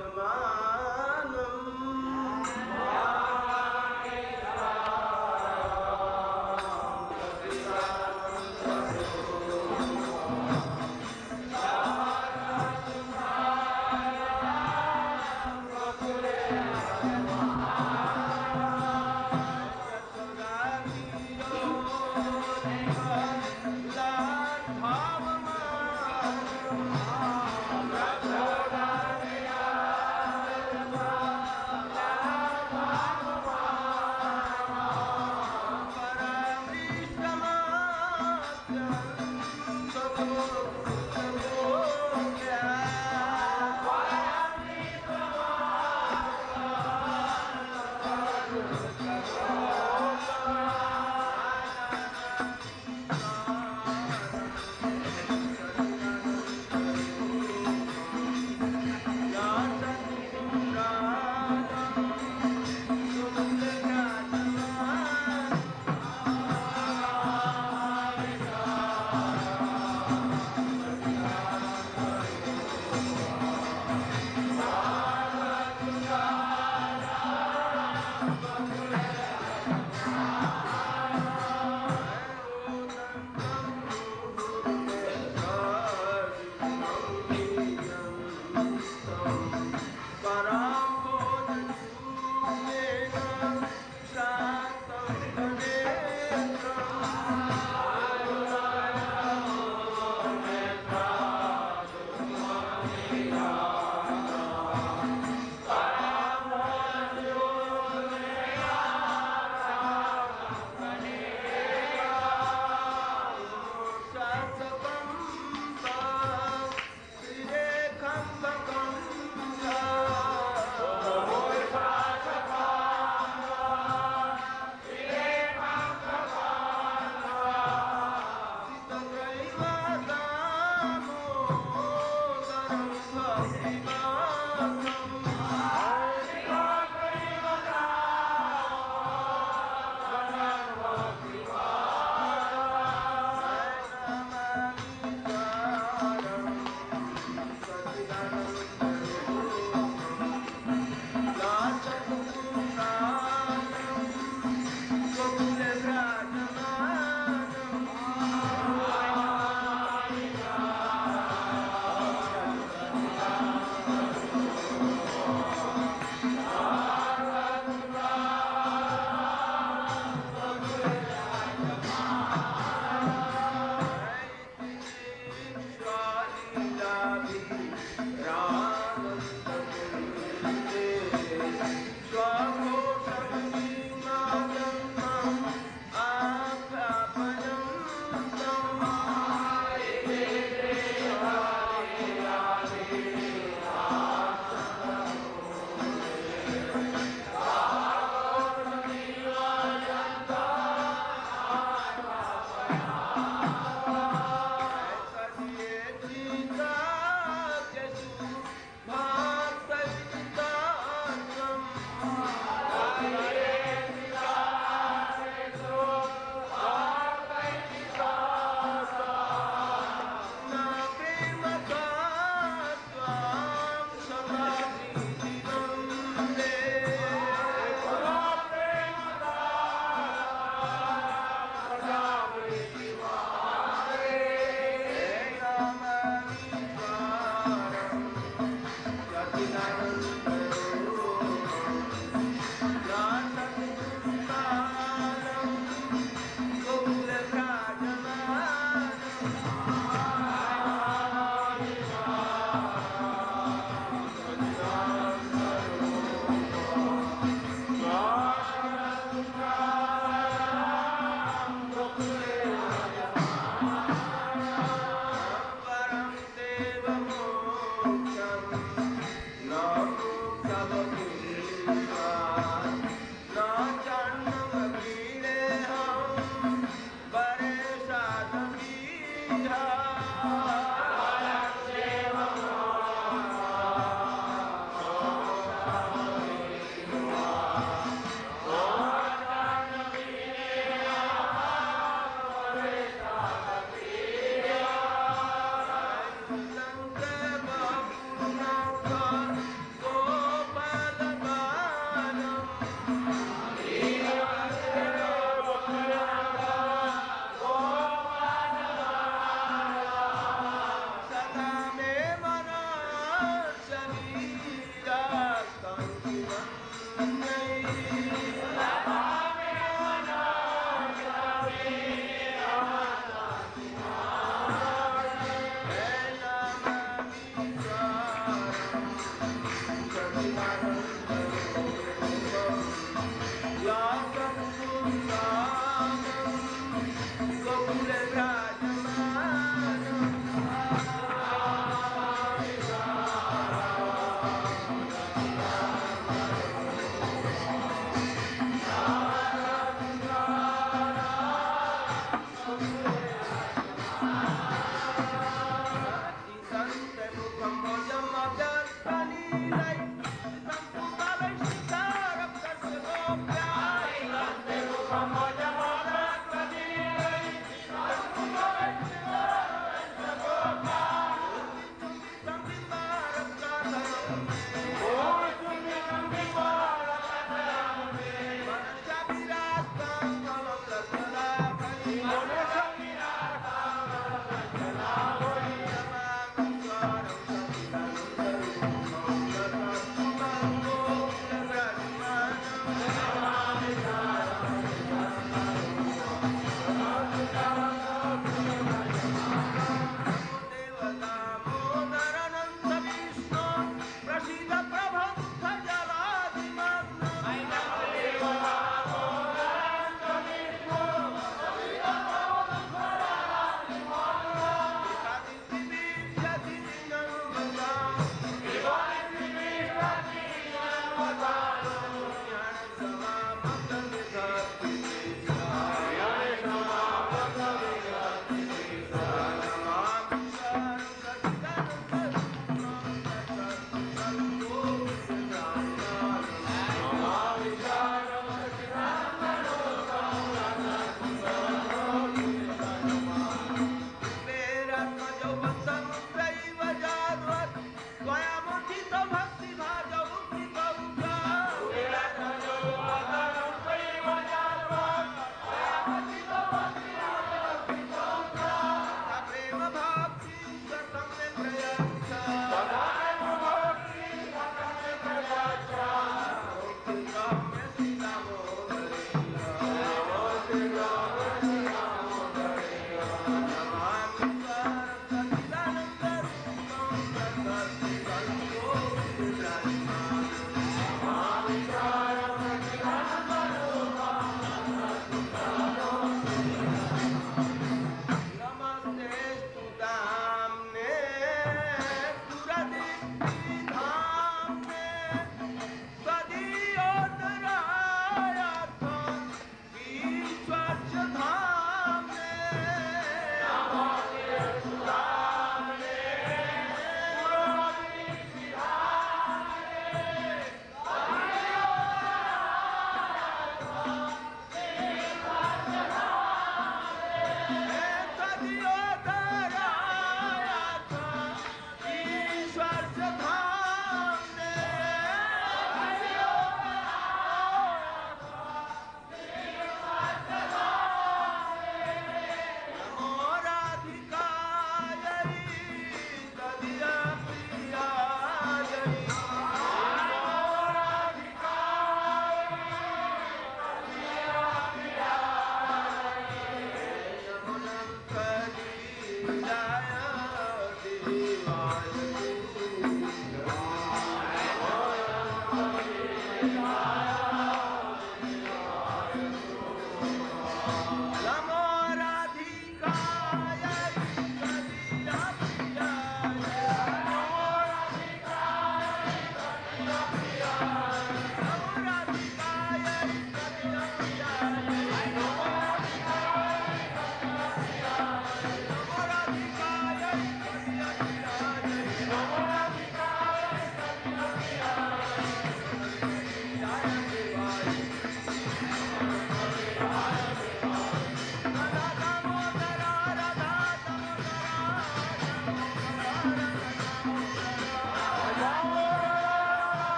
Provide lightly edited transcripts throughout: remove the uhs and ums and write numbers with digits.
No.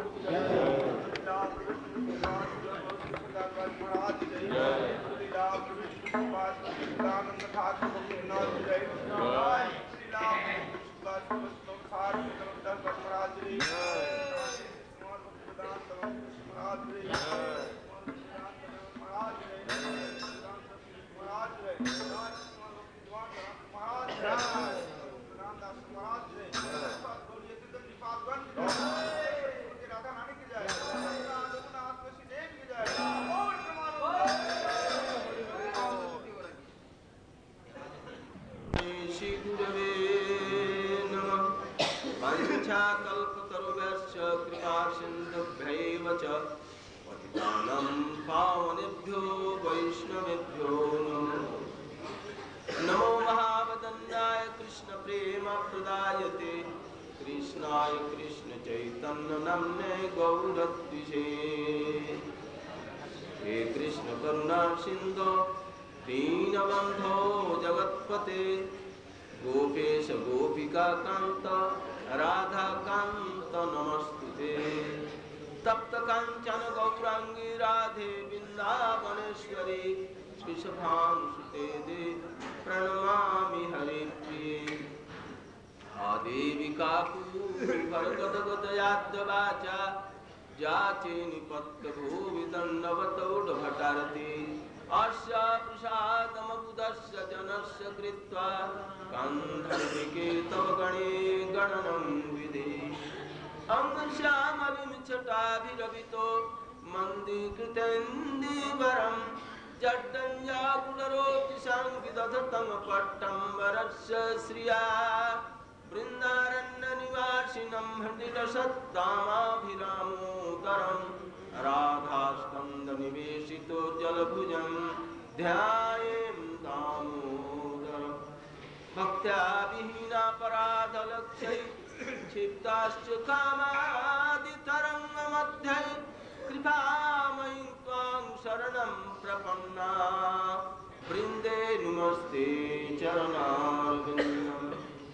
कल्पतरुभ्यश्च कृपा सिन्धुभ्यैव च पतितानां पावनेभ्यो वैष्णवेभ्यो नमो महावदन्याय कृष्ण प्रेम प्रदायते कृष्णाय कृष्ण चैतन्य नाम्ने गौरद्विषे हे कृष्ण करुणा सिन्धो दीनबन्धो जगत्पते गोपेश गोपिका कांत राधा कांत नमस्तुते तप्त कांचन गौरांगी राधे वृंदावनेश्वरी कृष्णांशुते दे प्रणमामि हरिप्रिये आदेवी काकुभरगदगदयाद्यवाचा जाचे निपत्त भूविदण्डवतोढभटारति अस्य प्रसादमबुधस्य जनस्य कृत्वा गन्धर्विके तव गणे गणनं विधि अंगश्यामलिमच्छटाभिरवितो मन्दीकृतेन्दीवरं जड्डञ्जाकुलरोति संविदधतं पट्टम्बरस्य श्रिया वृन्दारण्यनिवासिनं हृदिरसत्तामाभिरामोदरं राधास्कन्दनिवेशितो जलभुजं ध्यायेम दामोदरम् भक्त्या विहीनापराधलक्ष्यै क्षिप्ताश्च कामादितरङ्गमध्ये कृपामयीं त्वां शरणं प्रपन्ना वृन्दे नुमस्ते चरणारविन्दम्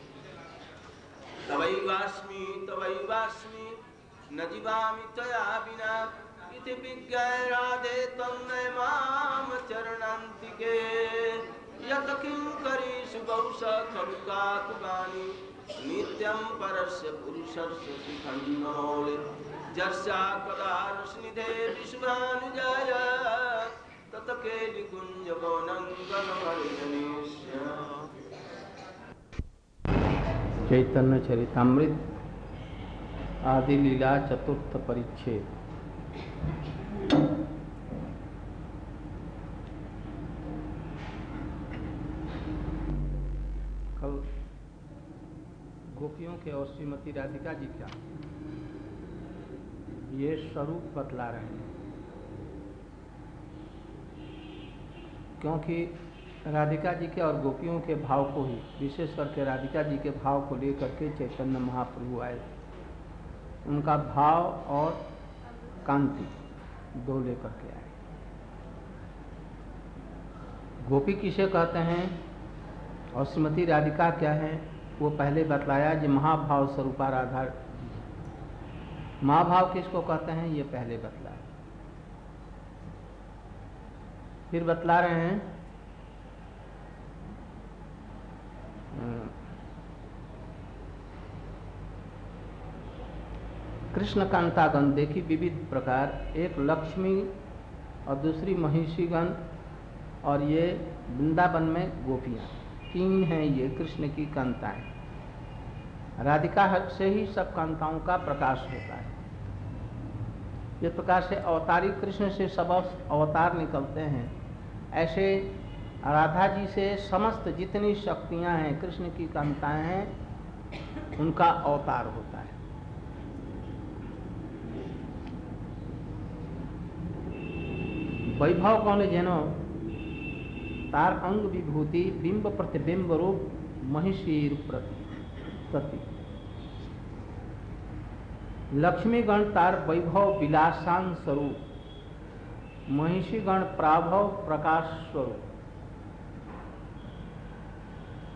तवैवास्मि न जीवामि त्वया विना इति विज्ञाय राधे तन्मय माम चरणान्तिके यत् किंकरीषु बहुशखलुकाकुगानि नित्यं परस्य पुरुषस्य शिखण्डमौले जर्षा कदारुष्निधे विश्वानुजाय तत् केलिकुञ्जवनङ्गनमर्जनेष्य चैतन्य चरितामृत आदि लीला चतुर्थ परिच्छेद। कल गोपियों के और श्रीमती राधिका जी का ये स्वरूप बतला रहे हैं, क्योंकि राधिका जी के और गोपियों के भाव को ही, विशेष करके राधिका जी के भाव को लेकर के चैतन्य महाप्रभु आए। उनका भाव और कांति दो लेकर के आए। गोपी किसे कहते हैं और श्रीमती राधिका क्या है, वो पहले बतलाया जी। महाभाव स्वरूपा राधा, महाभाव किसको कहते हैं ये पहले बतलाया। फिर बतला रहे हैं कृष्ण कांतागण देखी विविध प्रकार, एक लक्ष्मी और दूसरी महिषीगण और ये वृंदावन में गोपियाँ, तीन हैं ये कृष्ण की कांताएं। राधिका से ही सब कांताओं का प्रकाश होता है। इस प्रकार से अवतारी कृष्ण से सब अवतार निकलते हैं, ऐसे राधा जी से समस्त जितनी शक्तियां हैं, कृष्ण की कांताएं हैं, उनका अवतार होता है। वैभव कौन जेनो तार अंग विभूति बिंब प्रतिबिंब रूप महिषीर प्रति। लक्ष्मीगण तार वैभव विलासान स्वरूप, महिषीगण प्राभव प्रकाश स्वरूप।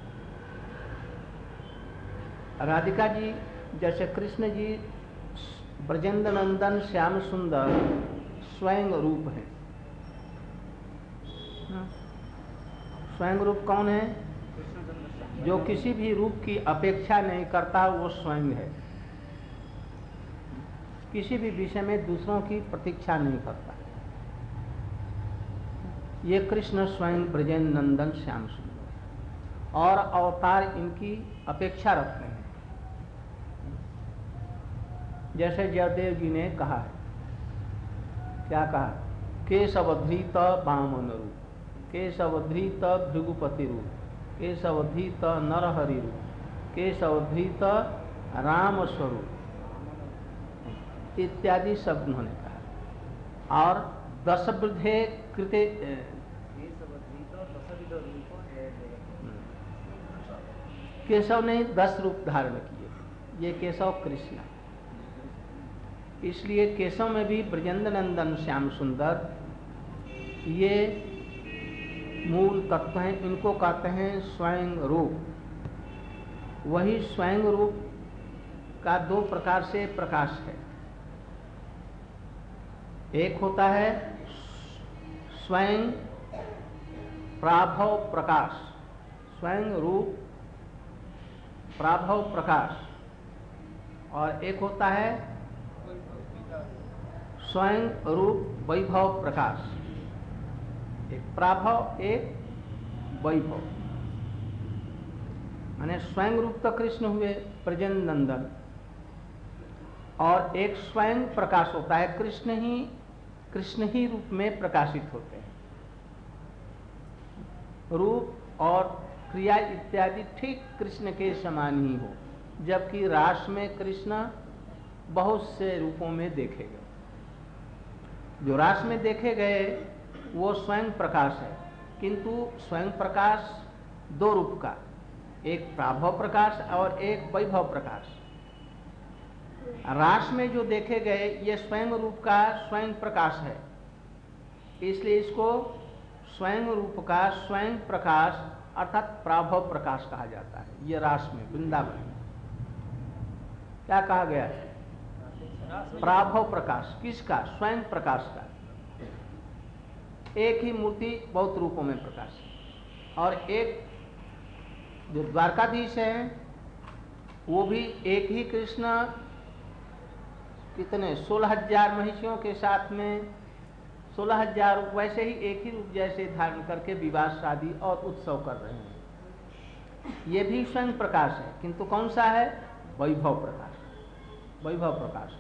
राधिका जी जैसे कृष्ण जी ब्रजेंद्र नंदन श्याम सुंदर स्वयं रूप है। स्वयं रूप कौन है? जो किसी भी रूप की अपेक्षा नहीं करता, वो स्वयं है। किसी भी विषय में दूसरों की प्रतीक्षा नहीं करता। ये कृष्ण स्वयं ब्रजेंद्र नंदन श्याम सुंदर, और अवतार इनकी अपेक्षा रखते हैं। जैसे जयदेव जी ने कहा है, क्या कहा? केशवधृत वामन रूप, केशवधृत भृगुपति रूप, केशवधृत नरहरि रूप, केशवधृत राम स्वरूप इत्यादि शब्द उन्होंने कहा। और दश वृद्धे कृते केशव ने 10 रूप धारण किए। ये केशव कृष्ण, इसलिए केशव में भी ब्रजेंद्र नंदन श्याम सुंदर ये मूल तत्व हैं। इनको कहते हैं स्वयं रूप। वही स्वयं रूप का 2 प्रकार से प्रकाश है। एक होता है स्वयं प्राभव प्रकाश, स्वयं रूप प्राभव प्रकाश, और एक होता है स्वयं रूप वैभव प्रकाश। एक प्राभव, एक वैभव। माने स्वयं रूप तो कृष्ण हुए ब्रजेंद्र नंदन, और एक स्वयं प्रकाश होता है। कृष्ण ही रूप में प्रकाशित होते हैं। रूप और क्रिया इत्यादि ठीक कृष्ण के समान ही हो, जबकि रास में कृष्ण बहुत से रूपों में देखे गए। जो रास में देखे गए वो स्वयं प्रकाश है, किंतु स्वयं प्रकाश 2 रूप का, एक प्राभव प्रकाश और एक वैभव प्रकाश। रास में जो देखे गए ये स्वयं रूप का स्वयं प्रकाश है, इसलिए इसको स्वयं रूप का स्वयं प्रकाश अर्थात प्राभव प्रकाश कहा जाता है। ये रास में, वृंदावन में क्या कहा गया है? प्राभव प्रकाश। किसका? स्वयं प्रकाश का। एक ही मूर्ति बहुत रूपों में प्रकाश है। और एक जो द्वारकाधीश है वो भी एक ही कृष्ण, कितने 16,000 महिषियों के साथ में 16,000 रूप, वैसे ही एक ही रूप जैसे धारण करके विवाह शादी और उत्सव कर रहे हैं। ये भी स्वयं प्रकाश है, किंतु कौन सा है? वैभव प्रकाश। वैभव प्रकाश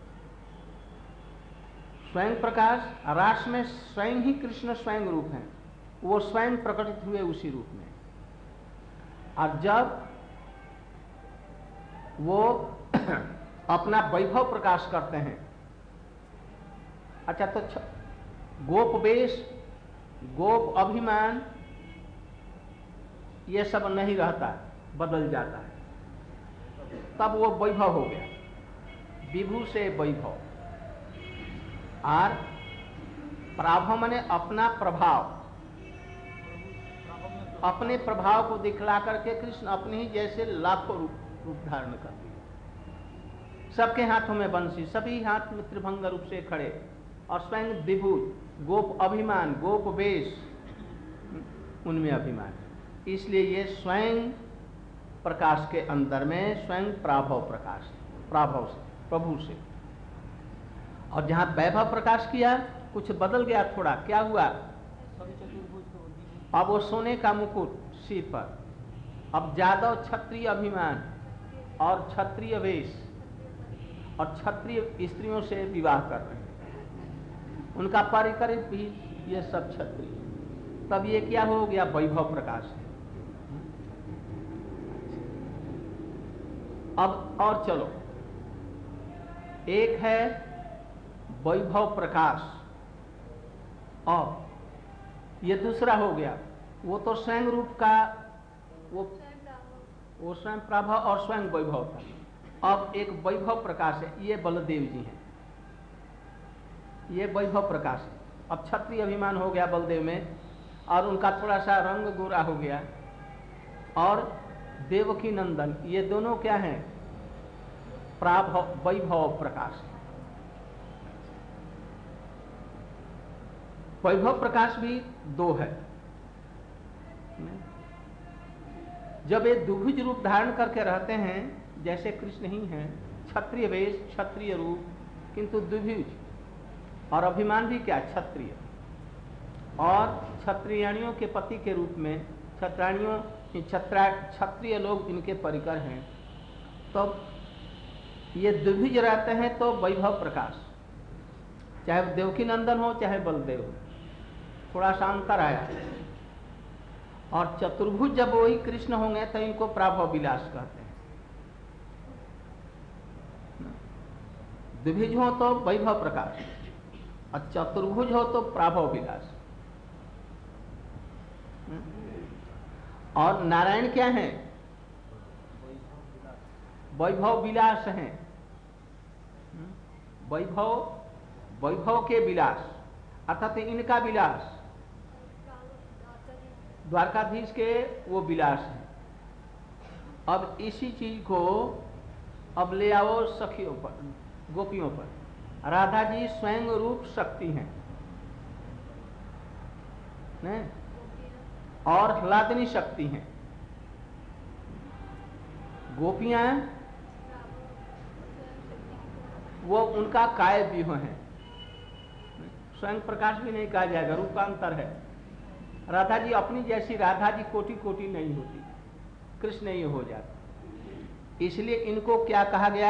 स्वयं प्रकाश। रास में स्वयं ही कृष्ण स्वयं रूप है, वो स्वयं प्रकटित हुए उसी रूप में। और जब वो अपना वैभव प्रकाश करते हैं, अच्छा तो गोप वेश, गोप अभिमान ये सब नहीं रहता, बदल जाता है, तब वो वैभव हो गया। विभू से वैभव। और प्राभव माने अपना प्रभाव, अपने प्रभाव को दिखला करके कृष्ण अपने ही जैसे लाखों रूप धारण कर दिए। सबके हाथों में बंसी, सभी हाथ में त्रिभंग रूप से खड़े, और स्वयं विभू, गोप अभिमान, गोप वेश, उनमें अभिमान। इसलिए ये स्वयं प्रकाश के अंदर में स्वयं प्राभव प्रकाश, प्राभव से, प्रभु से। और जहां वैभव प्रकाश किया कुछ बदल गया थोड़ा। क्या हुआ? अब वो सोने का मुकुट सिर पर, अब जादव क्षत्रिय अभिमान और क्षत्रिय वेश, और क्षत्रिय स्त्रियों से विवाह कर रहे हैं, उनका परिकरित भी ये सब क्षत्रिय। तब ये क्या हो गया? वैभव प्रकाश। अब और चलो, एक है वैभव प्रकाश और ये दूसरा हो गया, वो तो स्वयं रूप का, वो स्वयं प्रभव और स्वयं वैभव था। अब एक वैभव प्रकाश है, ये बलदेव जी हैं, ये वैभव प्रकाश है। अब क्षत्रिय अभिमान हो गया बलदेव में, और उनका थोड़ा सा रंग गोरा हो गया। और देवकी नंदन, ये दोनों क्या हैं? प्राभव वैभव प्रकाश। वैभव प्रकाश भी दो है। जब ये द्विभुज रूप धारण करके रहते हैं, जैसे कृष्ण ही हैं, क्षत्रिय वेश, क्षत्रिय रूप, किंतु द्विभुज, और अभिमान भी क्या, क्षत्रिय, और क्षत्रियाणियों के पति के रूप में क्षत्रिय लोग इनके परिकर हैं। तो ये द्विभुज रहते हैं तो वैभव प्रकाश, चाहे देवकी नंदन हो चाहे बलदेव हो, थोड़ा सा अंतर आया। और चतुर्भुज जब वही कृष्ण होंगे तो इनको प्राभव विलास कहते हैं। द्विभुज हो तो वैभव प्रकाश और चतुर्भुज हो तो प्राभव विलास। और नारायण क्या है, वैभव विलास हैं। वैभव के विलास, अर्थात इनका विलास, द्वारकाधीश के वो विलास है। अब इसी चीज को अब ले आओ सखियों पर, गोपियों पर। राधा जी स्वयं रूप शक्ति हैं, नहीं? और ह्लादिनी शक्ति हैं। गोपियां वो उनका काय व्यूह है, स्वयं प्रकाश भी नहीं कहा जाएगा, रूपांतर है। राधा जी अपनी जैसी राधा जी कोटि कोटि नहीं होती, कृष्ण ही हो जाता, इसलिए इनको क्या कहा गया,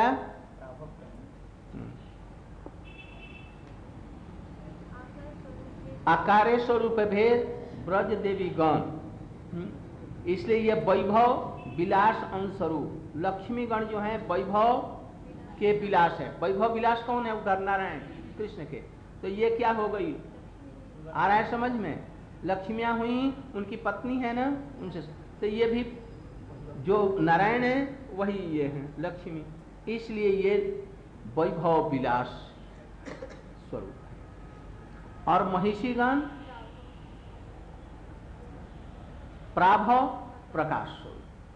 आकारे स्वरूप भेद ब्रज देवी गण। इसलिए ये वैभव विलास अंशरूप, लक्ष्मी गण जो है वैभव के विलास है। वैभव विलास कौन है, उधर नारायण कृष्ण के। तो ये क्या हो गई, आ रहा है समझ में, लक्ष्मियां हुई उनकी पत्नी है ना उनसे, तो ये भी जो नारायण है वही ये है लक्ष्मी, इसलिए ये वैभव विलास स्वरूप है। और महिषीगण प्राभव प्रकाश स्वरूप।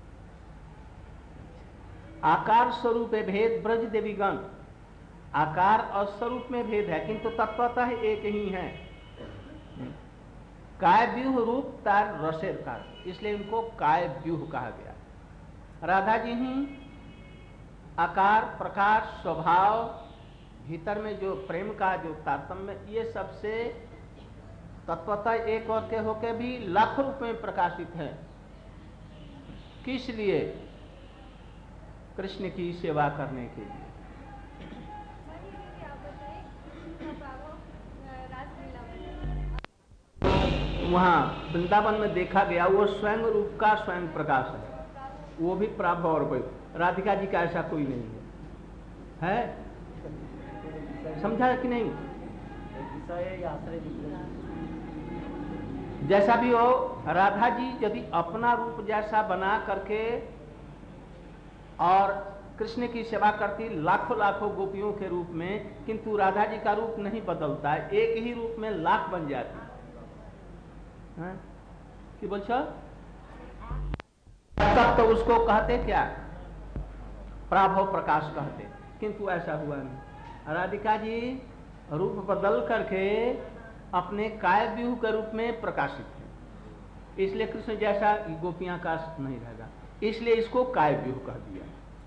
आकार स्वरूप भेद ब्रज देवी गण, आकार और स्वरूप में भेद है किंतु तत्वतः एक ही है। काय व्यूह रूप तार रसेर कार, इसलिए इनको काय व्यूह कहा गया। राधा जी ही आकार प्रकाश स्वभाव, भीतर में जो प्रेम का जो तारतम्य, ये सबसे तत्वतः एक और के होके भी लाखों रूप में प्रकाशित है। किस लिए, कृष्ण की सेवा करने के लिए। वहाँ वृंदावन में देखा गया वो स्वयं रूप का स्वयं प्रकाश है, वो भी प्राभव और कोई। राधिका जी का ऐसा कोई नहीं है, समझा कि नहीं? जैसा भी हो, राधा जी यदि अपना रूप जैसा बना करके और कृष्ण की सेवा करती लाखों लाखों गोपियों के रूप में, किंतु राधा जी का रूप नहीं बदलता है, एक ही रूप में लाख बन जाती है। कि बोल तब तो उसको कहते क्या, प्राभव प्रकाश कहते, किंतु ऐसा हुआ नहीं। राधिका जी रूप बदल करके अपने काय व्यूह के रूप में प्रकाशित है, इसलिए कृष्ण जैसा गोपियां का नहीं रहेगा, इसलिए इसको काय व्यूह कह दिया।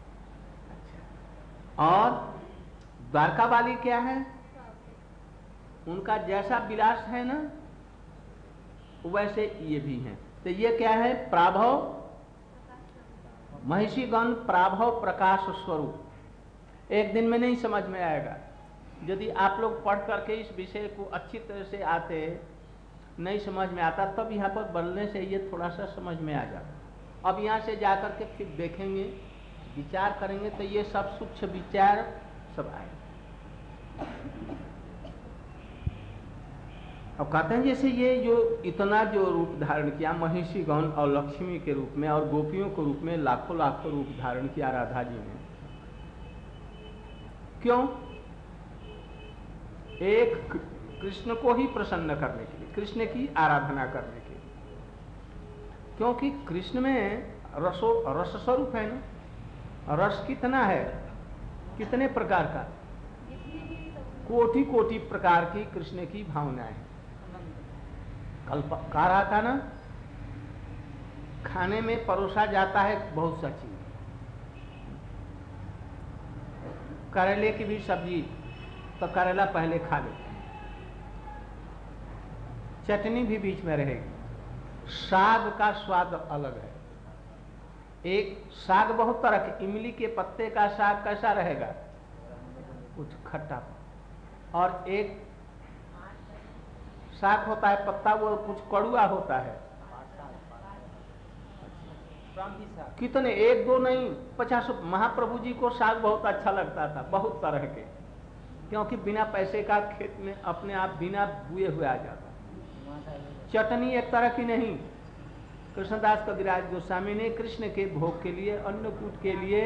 और द्वारका वाली क्या है, उनका जैसा विलास है ना वैसे ये भी हैं। तो ये क्या है, प्राभव महिषीगण प्राभव प्रकाश स्वरूप। एक दिन में नहीं समझ में आएगा, यदि आप लोग पढ़ करके इस विषय को अच्छी तरह से आते, नहीं समझ में आता तब यहाँ पर बोलने से ये थोड़ा सा समझ में आ जाता। अब यहाँ से जाकर के फिर देखेंगे, विचार करेंगे तो ये सब सूक्ष्म विचार सब आए। अब कहते हैं जैसे ये जो इतना जो रूप धारण किया महिषी गण और लक्ष्मी के रूप में और गोपियों के रूप में लाखों लाखों रूप धारण किया राधा जी ने, क्यों? एक कृष्ण को ही प्रसन्न करने के लिए, कृष्ण की आराधना करने के लिए, क्योंकि कृष्ण में रस स्वरूप है ना। रस कितना है, कितने प्रकार का, कोटि कोटि प्रकार की कृष्ण की भावनाएं हैं। कल कह रहा था ना, खाने में परोसा जाता है बहुत सा चीज, करेले की भी सब्जी तो करेला पहले खा लेते हैं, चटनी भी बीच में रहेगी। साग का स्वाद अलग है। एक साग बहुत तरह के, इमली के पत्ते का साग कैसा रहेगा, कुछ खट्टा, और एक साग होता है पत्ता, वो कुछ कड़ुआ होता है। कितने, एक दो नहीं 50। महाप्रभु जी को साग बहुत अच्छा लगता था, बहुत तरह के, क्योंकि बिना पैसे का खेत में अपने आप बिना बुए हुए आ जाता। चटनी एक तरह की नहीं, कृष्णदास कविराज गोस्वामी ने कृष्ण के भोग के लिए, अन्नकूट के लिए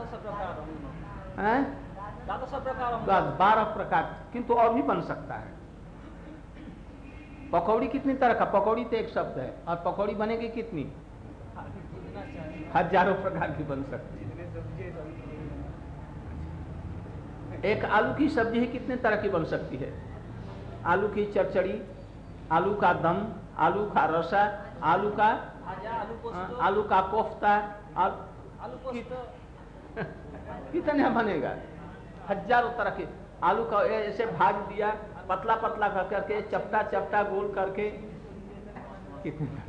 12 प्रकार, किंतु और भी बन सकता है। पकौड़ी कितनी तरह का, पकौड़ी तो एक शब्द है, और पकौड़ी बनेगी कितनी, हजारों प्रकार की बन सकती है। एक आलू की सब्जी ही कितने तरह की बन सकती है, आलू की चरचड़ी, आलू का दम, आलू का रसा, आलू का कोफ्ता, कितने बनेगा, हजारों तरह के। आलू का ऐसे भाज दिया, पतला पतला करके, चपटा चपटा गोल करके, कितने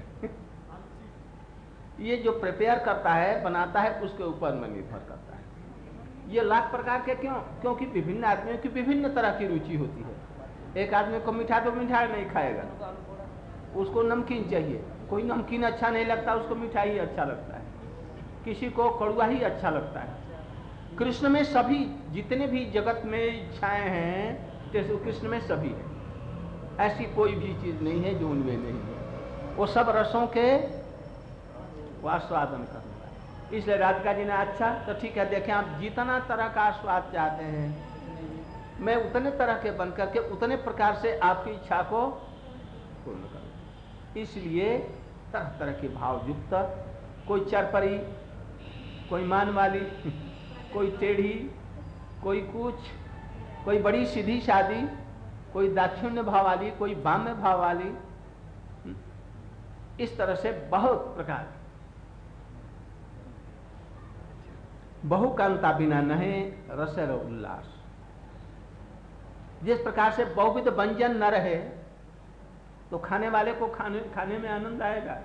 ये जो प्रिपेयर करता है, बनाता है, उसके ऊपर में निर्भर करता है। ये लाख प्रकार के क्यों, क्योंकि विभिन्न आदमियों की विभिन्न तरह की रुचि होती है। एक आदमी को मीठा तो मीठा नहीं खाएगा, उसको नमकीन चाहिए, कोई नमकीन अच्छा नहीं लगता, उसको मीठा ही अच्छा लगता है, किसी को कड़वा ही अच्छा लगता है। कृष्ण में सभी, जितने भी जगत में इच्छाएं हैं, जैसे कृष्ण में सभी है, ऐसी कोई भी चीज नहीं है जो उनमें नहीं है। वो सब रसों के आस्वादन करता है। इसलिए राधिका जी ने, अच्छा तो ठीक है, देखें आप जितना तरह का स्वाद चाहते हैं, मैं उतने तरह के बन करके उतने प्रकार से आपकी इच्छा को पूर्ण करूं। इसलिए तरह तरह के भाव युक्त, कोई चरपरी, कोई मान वाली, कोई टेढ़ी, कोई कुछ, कोई बड़ी सीधी शादी, कोई दाक्षिण्य भाव वाली, कोई बाम्य भाव वाली, इस तरह से बहुत प्रकार। बहुकांता बिना नहे रसर उल्लास। जिस प्रकार से बहुविध व्यंजन न रहे तो खाने वाले को खाने में आनंद आएगा।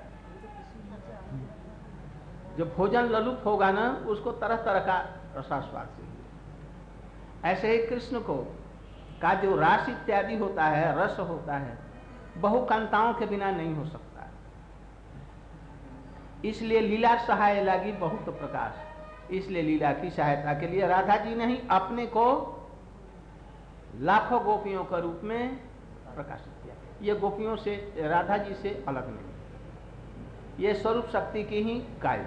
जब भोजन ललुप होगा ना, उसको तरह तरह का रसास्वाद चाहिए। ऐसे ही कृष्ण को का जो रास इत्यादि होता है, रस होता है, बहुकांताओं के बिना नहीं हो सकता। इसलिए लीला सहाय लगी बहुत प्रकाश। इसलिए लीला की सहायता के लिए राधा जी ने ही अपने को लाखों गोपियों के रूप में प्रकाशित किया। ये गोपियों से, राधा जी से अलग नहीं, ये स्वरूप शक्ति की ही कार्य,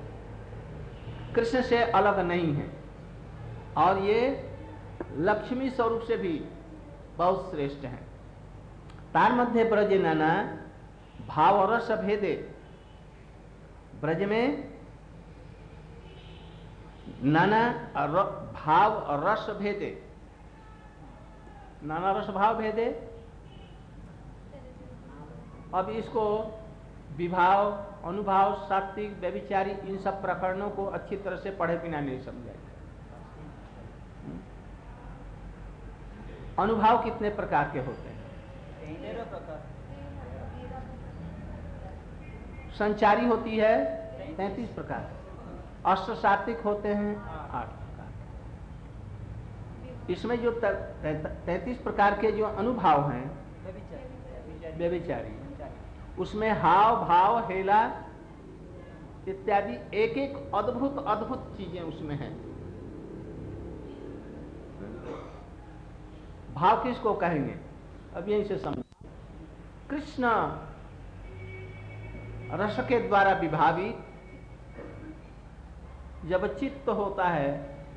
कृष्ण से अलग नहीं है। और ये लक्ष्मी स्वरूप से भी बहुत श्रेष्ठ हैं। तार मध्य ब्रज नाना भाव रस भेदे, ब्रज में नाना भाव रस भेदे, नाना रस भाव भेदे। अब इसको विभाव, अनुभाव, सात्विक, व्यभिचारी, इन सब प्रकरणों को अच्छी तरह से पढ़े बिना नहीं समझाएगा। अनुभाव कितने प्रकार के होते हैं? 13 प्रकार। संचारी होती है 33 प्रकार, अष्ट सात्विक होते हैं 8 प्रकार। इसमें जो 33 प्रकार के जो अनुभाव हैं व्यभिचारी, उसमें हाव भाव हेला इत्यादि एक एक अद्भुत अद्भुत चीजें उसमें हैं। भाव किसको कहेंगे, अब यहीं से समझ। कृष्ण रस के द्वारा विभावित जब चित्त होता है,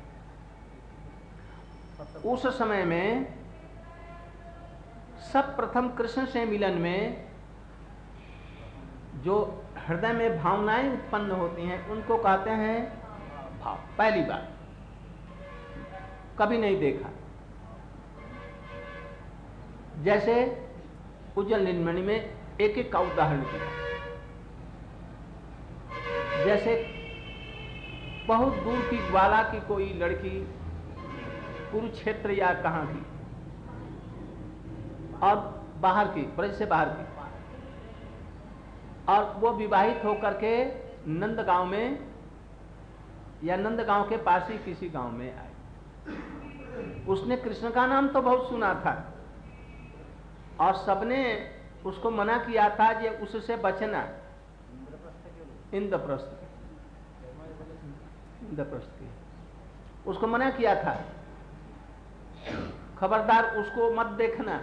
उस समय में सब प्रथम कृष्ण से मिलन में जो हृदय में भावनाएं उत्पन्न होती हैं, उनको कहते हैं भाव। पहली बार कभी नहीं देखा। जैसे उज्जैन लीलमणि में एक एक का उदाहरण दिया। जैसे बहुत दूर की ग्वाला की कोई लड़की, कुरुक्षेत्र या कहाँ की, और बाहर की, ब्रज से बाहर की, और वो विवाहित होकर के नंदगांव में या नंदगांव के पास ही किसी गांव में आई। उसने कृष्ण का नाम तो बहुत सुना था और सबने उसको मना किया था कि उससे बचना। इंद्रप्रस्थ की उसको मना किया था, खबरदार उसको मत देखना।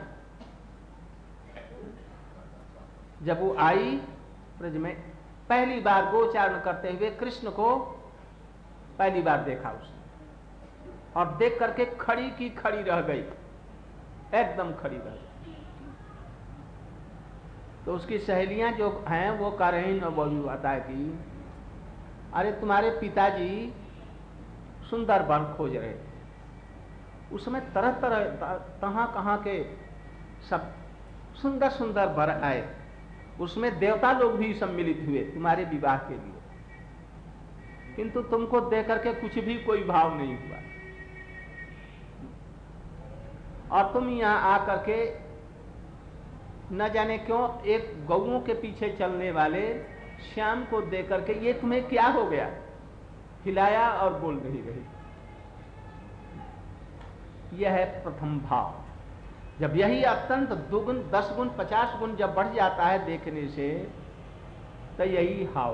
जब वो आई ब्रज में, पहली बार गोचारण करते हुए कृष्ण को पहली बार देखा उसने, और देख करके खड़ी की खड़ी रह गई, एकदम खड़ी रह गई। तो उसकी सहेलियां जो हैं वो कह रही न बोली आता है कि अरे तुम्हारे पिताजी सुंदर वर खोज रहे थे। उस समय तरह तरह कहाँ के सब सुंदर सुंदर वर आए, उसमें देवता लोग भी सम्मिलित हुए तुम्हारे विवाह के लिए, किंतु तुमको देख करके कुछ भी कोई भाव नहीं हुआ, और तुम यहाँ आकर के न जाने क्यों एक गौओं के पीछे चलने वाले श्याम को देख करके ये तुम्हें क्या हो गया, हिलाया और बोल नहीं रही। यह है प्रथम भाव। जब यही अत्यंत 2 गुण 10 गुण 50 गुण जब बढ़ जाता है देखने से, तो यही हाव।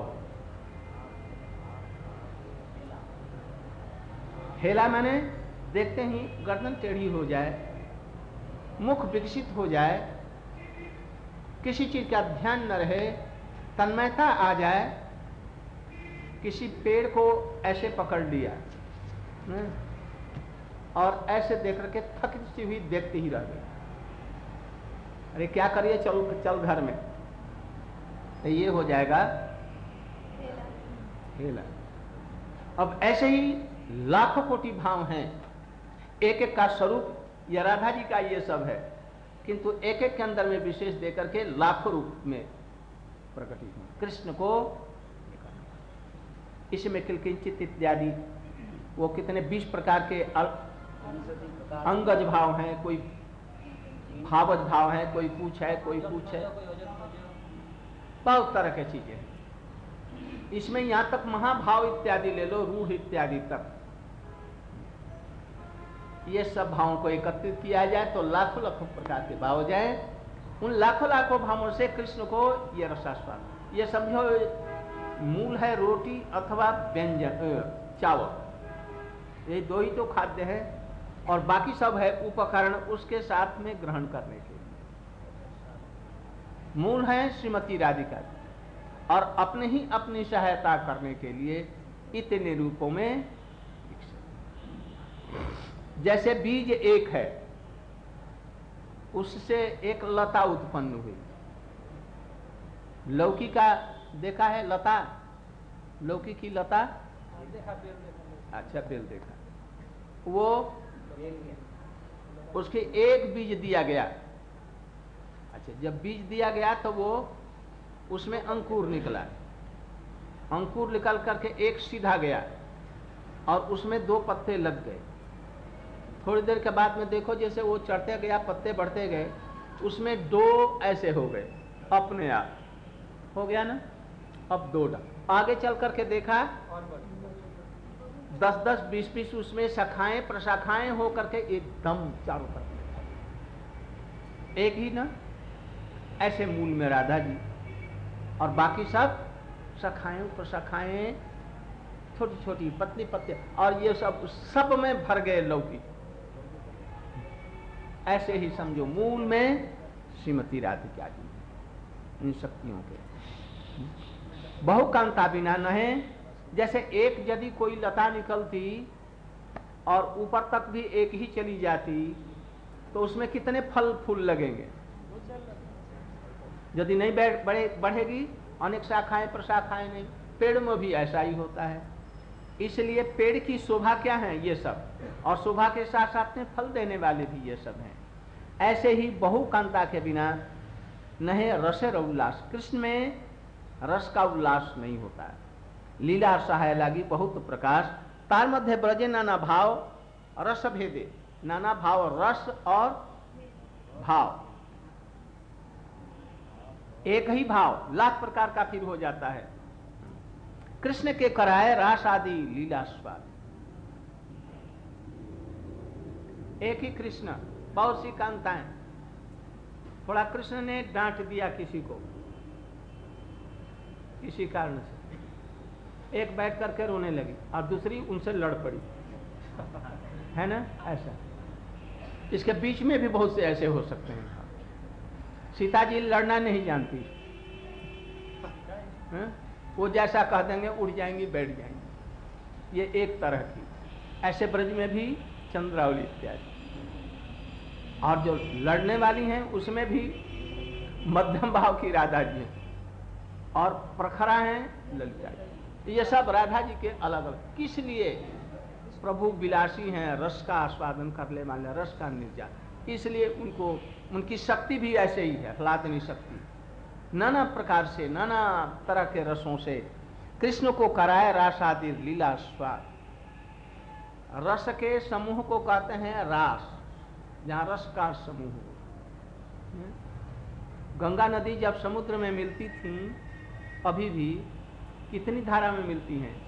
हेला मैंने देखते ही गर्दन टेढ़ी हो जाए, मुख विकसित हो जाए, किसी चीज का ध्यान न रहे, तन्मयता आ जाए, किसी पेड़ को ऐसे पकड़ लिया और ऐसे देख करके थकी सी हुई देखती ही रह गई। अरे क्या करिए, चल घर में, तो ये हो जाएगा हेला। अब ऐसे ही लाखों कोटि भाव हैं, एक एक का स्वरूप, या राधा जी का ये सब है, किंतु एक एक के अंदर में विशेष देकर के लाखों रूप में प्रकटित हुए कृष्ण को। इसमें किलकिंचित इत्यादि वो कितने 20 प्रकार के अंगज भाव हैं, कोई भावज भाव है, कोई पूछ है, कोई पूछ है, बहुत तरह की चीजें हैं। इसमें यहां तक महाभाव इत्यादि ले लो, रूढ़ इत्यादि तक, ये सब भावों को एकत्रित किया जाए तो लाखों लाखों प्रकार के भाव हो जाए। उन लाखों लाखों भावों से कृष्ण को ये रसास्वाद, ये समझो मूल है रोटी अथवा व्यंजन चावल, ये 2 ही तो खाद्य है, और बाकी सब है उपकरण उसके साथ में ग्रहण करने के लिए। मूल है श्रीमती राधिका, और अपने ही अपनी सहायता करने के लिए इतने रूपों में। जैसे बीज एक है, उससे एक लता उत्पन्न हुई। लौकी का देखा है लता, लौकी की लता देखा, बेल देखा। अच्छा बेल देखा, वो उसके एक बीज दिया गया। अच्छा जब बीज दिया गया तो वो उसमें अंकुर निकला, अंकुर निकल करके एक सीधा गया और उसमें 2 पत्ते लग गए। थोड़ी देर के बाद में देखो जैसे वो चढ़ते गया, पत्ते बढ़ते गए, उसमें 2 ऐसे हो गए, अपने आप हो गया ना। अब 2 आगे चल करके देखा, 10-10 20-20 उसमें शाखाएं प्रशाखाएं हो करके एकदम चारों तरफ एक ही ना। ऐसे मूल में राधा जी, और बाकी सब शाखाएं प्रशाखाएं छोटी छोटी पतली पत्ते, और ये सब में भर गए लौकी। ऐसे ही समझो मूल में श्रीमती राधिका जी इन शक्तियों के बहुकांता बिना नहे। जैसे एक यदि कोई लता निकलती और ऊपर तक भी एक ही चली जाती तो उसमें कितने फल फूल लगेंगे। यदि नहीं बढ़ेगी, अनेक शाखाएं प्रशाखाएं नहीं, पेड़ में भी ऐसा ही होता है। इसलिए पेड़ की शोभा क्या है ये सब, और शोभा के साथ साथ में फल देने वाले भी ये सब हैं। ऐसे ही बहुकांता के बिना न है रसेर उल्लास। कृष्ण में रस का उल्लास नहीं होता है। लीला सहाय लागी बहुत प्रकाश, तार मध्य ब्रजे नाना भाव रस भेदे। नाना भाव, रस और भाव एक ही भाव लाख प्रकार का फिर हो जाता है। कृष्ण के कराए रास आदि लीला स्वाद। एक ही कृष्ण, बहुत सी कांताएं। थोड़ा कृष्ण ने डांट दिया किसी को किसी कारण से, एक बैठ करके रोने लगी और दूसरी उनसे लड़ पड़ी, है ना? ऐसा इसके बीच में भी बहुत से ऐसे हो सकते हैं। सीता जी लड़ना नहीं जानती है? वो जैसा कह देंगे उड़ जाएंगी, बैठ जाएंगी। ये एक तरह की, ऐसे ब्रज में भी चंद्रावली इत्यादि। और जो लड़ने वाली हैं उसमें भी मध्यम भाव की राधा जी हैं और प्रखरा हैं ललिता जी। ये सब राधा जी के अलग अलग। किस लिए? प्रभु विलासी हैं, रस का आस्वादन कर ले वाले, रस का निर्जा, इसलिए उनको उनकी शक्ति भी ऐसे ही है, ह्लादनी शक्ति। नाना प्रकार से, नाना तरह के रसों से कृष्ण को कराए रास आदि लीला स्वाद। रस के समूह को कहते हैं रास, जहाँ रस का समूह हो। गंगा नदी जब समुद्र में मिलती थी, अभी भी कितनी धारा में मिलती हैं?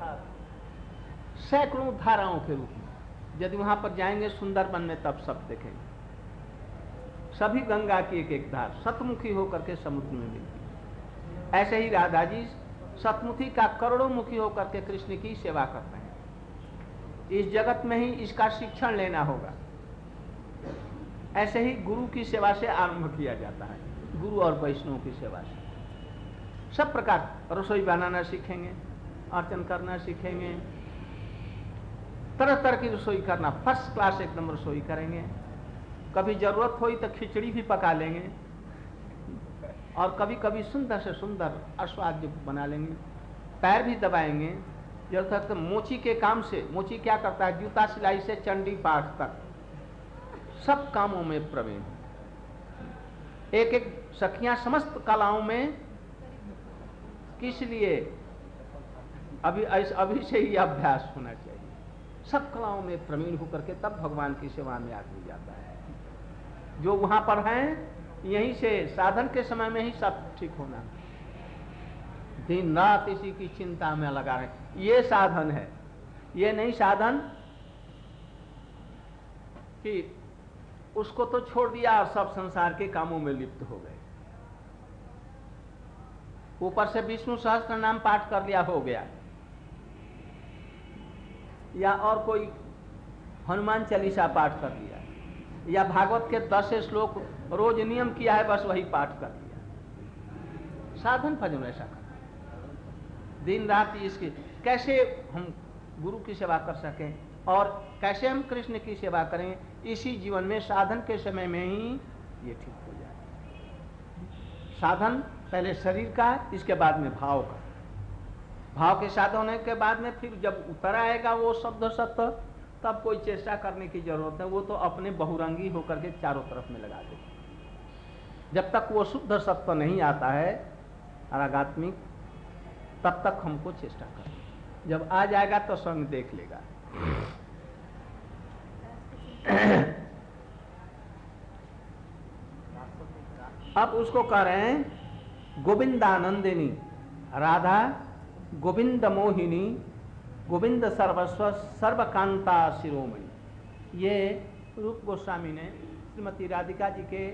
सैकड़ों धाराओं के रूप में। यदि वहां पर जाएंगे सुंदरबन में तब सब देखेंगे, सभी गंगा की एक एक धार सतमुखी होकर के समुद्र में मिलती है। ऐसे ही राधा जी सतमुखी का करोड़ों मुखी होकर के कृष्ण की सेवा करते हैं। इस जगत में ही इसका शिक्षण लेना होगा। ऐसे ही गुरु की सेवा से आरंभ किया जाता है, गुरु और वैष्णव की सेवा से। सब प्रकार रसोई बनाना सीखेंगे, अर्चन करना सीखेंगे, तरह तरह की रसोई करना, फर्स्ट क्लास एकदम रसोई करेंगे। कभी जरूरत हुई तो खिचड़ी भी पका लेंगे और कभी कभी सुंदर से सुंदर आस्वाद्य बना लेंगे। पैर भी दबाएंगे। जब तक तो मोची के काम से, मोची क्या करता है? जूता सिलाई से चंडी पाठ तक सब कामों में प्रवीण। एक एक सखियां समस्त कलाओं में। किस लिए? अभी से ही अभ्यास होना चाहिए। सब कलाओं में प्रवीण होकर के तब भगवान की सेवा में आदमी जाता है। जो वहां पर हैं, यहीं से साधन के समय में ही सब ठीक होना। दिन रात इसी की चिंता में लगा रहे, ये साधन है। ये नहीं साधन कि उसको तो छोड़ दिया और सब संसार के कामों में लिप्त हो गए। ऊपर से विष्णु सहस्त्र नाम पाठ कर लिया, हो गया। या और कोई हनुमान चालीसा पाठ कर लिया, या भागवत के 10 श्लोक रोज नियम किया है, बस वही पाठ कर लिया। साधन भजन ऐसा करना। दिन रात इसके कैसे हम गुरु की सेवा कर सकें और कैसे हम कृष्ण की सेवा करें, इसी जीवन में साधन के समय में ही ये ठीक हो जाए। साधन पहले शरीर का, इसके बाद में भाव का। भाव के साथ होने के बाद में फिर जब उतर आएगा वो शब्द सत्य, तब कोई चेष्टा करने की जरूरत है। वो तो अपने बहुरंगी होकर के चारों तरफ में लगा देते। जब तक वो शुद्ध सत्य नहीं आता है रागात्मिक, तब तक हमको चेष्टा करनी। जब आ जाएगा तो संग देख लेगा। अब उसको कह रहे हैं गोविंदानंदिनी राधा, गोविंद मोहिनी, गोविंद सर्वस्व सर्वकांता शिरोमणि। ये रूप गोस्वामी ने श्रीमती राधिका जी के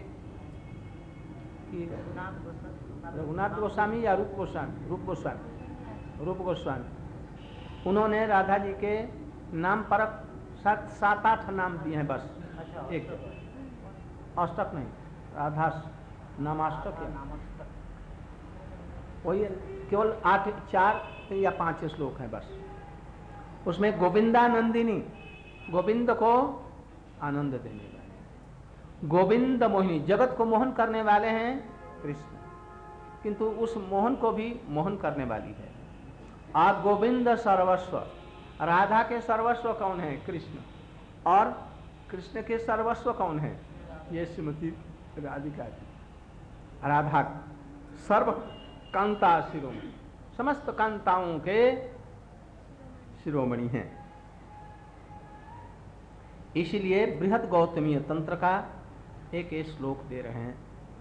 रघुनाथ गोस्वामी या रूप गोस्वामी, रूप गोस्वामी, उन्होंने राधा जी के नाम पर 7-8 नाम दिए हैं बस। एक अष्टक नहीं, राधा नामाष्टक है, वही केवल 4 या 5 श्लोक हैं बस। उसमें गोविंदानंदिनी, गोविंद को आनंद देने वाले, गोविंद मोहिनी, जगत को मोहन करने वाले हैं कृष्ण, किंतु उस मोहन को भी मोहन करने वाली है। और गोविंद सर्वस्व, राधा के सर्वस्व कौन है? कृष्ण। और कृष्ण के सर्वस्व कौन है? ये श्रीमती राधिका जी। राधा सर्व कांता शिरोमणि, समस्त कांताओं के शिरोमणि हैं। इसलिए बृहद गौतमीय तंत्र का एक श्लोक दे रहे हैं।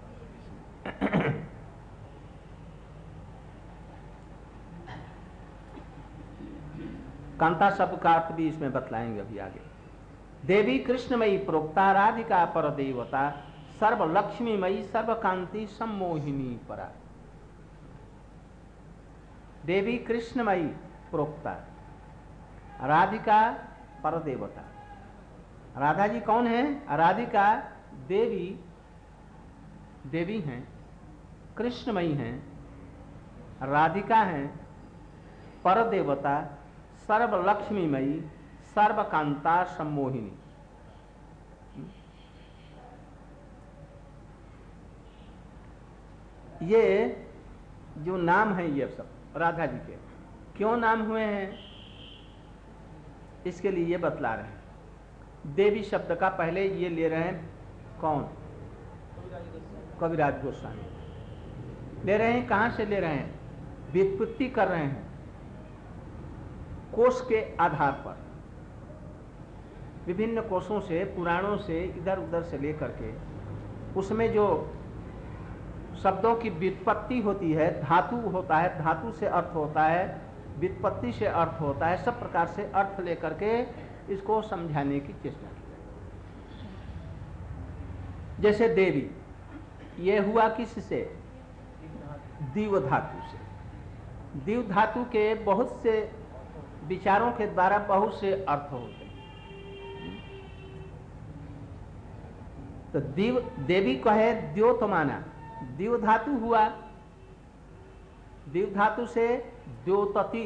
कांता शब्द का अर्थ भी इसमें बतलाएंगे अभी आगे। देवी कृष्णमयी प्रोक्ता राधिका पर देवता, सर्व लक्ष्मीमयी सर्व कांति सम्मोहिनी परा। देवी कृष्णमयी प्रोक्ता, राधिका पर देवता। राधा जी कौन है? राधिका देवी, देवी हैं, कृष्णमयी हैं, राधिका हैं, पर देवता, सर्व लक्ष्मीमयी सर्व कांता सम्मोहिनी। ये जो नाम है ये सब राधा जी के क्यों नाम हुए हैं, इसके लिए ये बतला रहे हैं। देवी शब्द का पहले ये ले रहे हैं कौन? कविराज गोस्वामी ले रहे हैं। कहां से ले रहे हैं? व्युत्पत्ति कर रहे हैं कोश के आधार पर, विभिन्न कोशों से, पुराणों से, इधर उधर से लेकर के उसमें जो शब्दों की व्युत्पत्ति होती है, धातु होता है, धातु से अर्थ होता है, व्युत्पत्ति से अर्थ होता है, सब प्रकार से अर्थ लेकर के इसको समझाने की चेष्टा की। जैसे देवी, ये हुआ किससे? दिव धातु से। दिव धातु के बहुत से विचारों के द्वारा बहुत से अर्थ होते हैं। तो दिव, देवी को है द्योतमाना, दिव धातु हुआ, दिव धातु से द्योतति,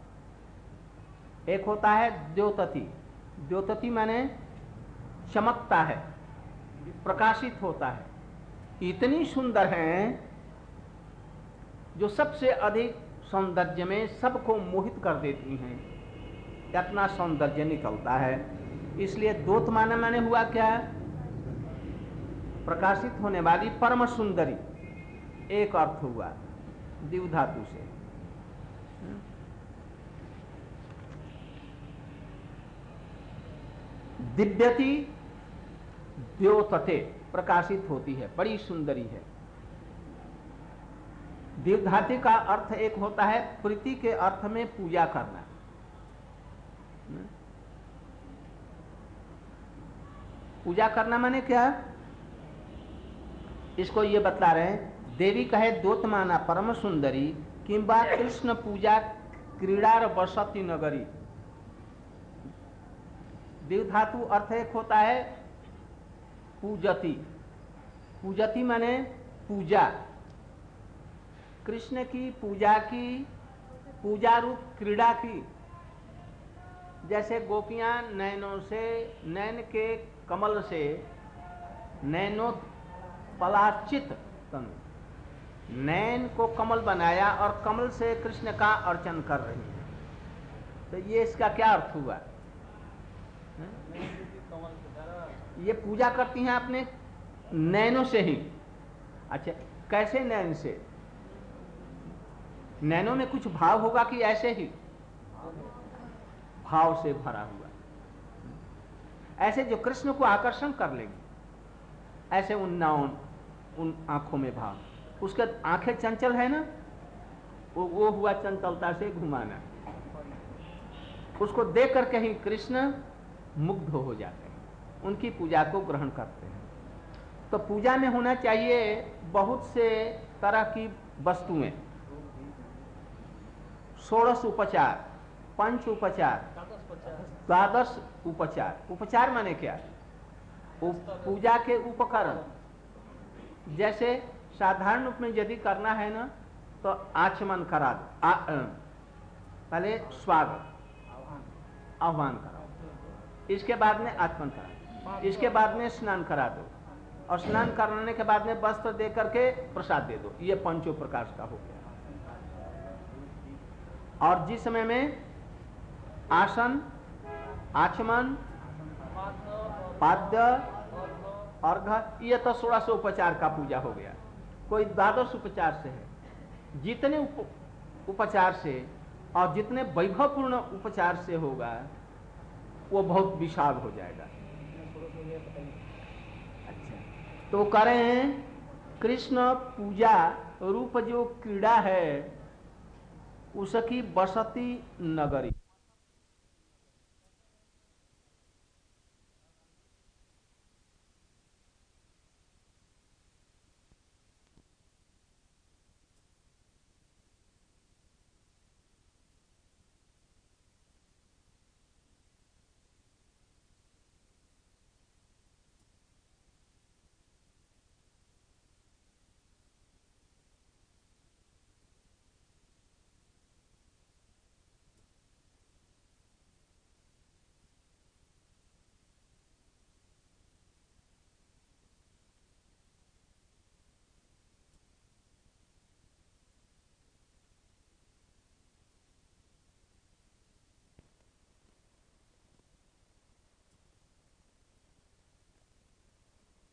एक होता है द्योतति। द्योतति माने चमकता है, प्रकाशित होता है। इतनी सुंदर हैं जो सबसे अधिक सौंदर्य में सबको मोहित कर देती हैं, इतना सौंदर्य निकलता है। इसलिए द्योतमाना माने हुआ क्या? प्रकाशित होने वाली परम सुंदरी, एक अर्थ हुआ दिव धातु से। दिव्यति द्योतते, प्रकाशित होती है, बड़ी सुंदरी है। दिव धातु का अर्थ एक होता है प्रीति के अर्थ में पूजा करना। पूजा करना माने क्या? इसको ये बतला रहे हैं। देवी कहे द्योतमाना परम सुंदरी, किंबा कृष्ण पूजा क्रीड़ार बसती नगरी। दिव धातु अर्थ एक होता है पूजति। पूजति माने पूजा, कृष्ण की पूजा की, पूजा रूप क्रीड़ा की। जैसे गोपियां नैनों से, नैन के कमल से, नैनो पलाचित तनु, नैन को कमल बनाया और कमल से कृष्ण का अर्चन कर रही है। तो ये इसका क्या अर्थ हुआ? ये पूजा करती हैं अपने नैनों से ही। अच्छा, कैसे नैन से? नैनों में कुछ भाव होगा कि ऐसे ही भाव से भरा हुआ, ऐसे जो कृष्ण को आकर्षण कर लेंगे, ऐसे उन आंखों में भाव। उसके आंखें चंचल है ना, वो हुआ चंचलता से घुमाना। उसको देख करके ही कृष्ण मुग्ध हो जाते हैं, उनकी पूजा को ग्रहण करते हैं। तो पूजा में होना चाहिए बहुत से तरह की वस्तुएं, 16 उपचार, 5 उपचार, 12 उपचार। उपचार माने क्या? पूजा के उपकरण। जैसे साधारण रूप में यदि करना है ना, तो आचमन करा दो, पहले स्वागत, आह्वान कराओ, इसके बाद में आचमन करा, इसके बाद में स्नान करा दो, और स्नान कराने के बाद में वस्त्र दे करके प्रसाद दे दो। ये पंचों प्रकार का हो गया। और जिस समय में आसन, आचमन, पाद्य, अर्घ, ये तो 16 उपचार का पूजा हो गया। कोई द्वादश उपचार से है, जितने उपचार से और जितने वैभवपूर्ण उपचार से होगा वो बहुत विशाल हो जाएगा। अच्छा, तो करें कृष्ण पूजा रूप जो क्रीड़ा है उसकी बसती नगरी।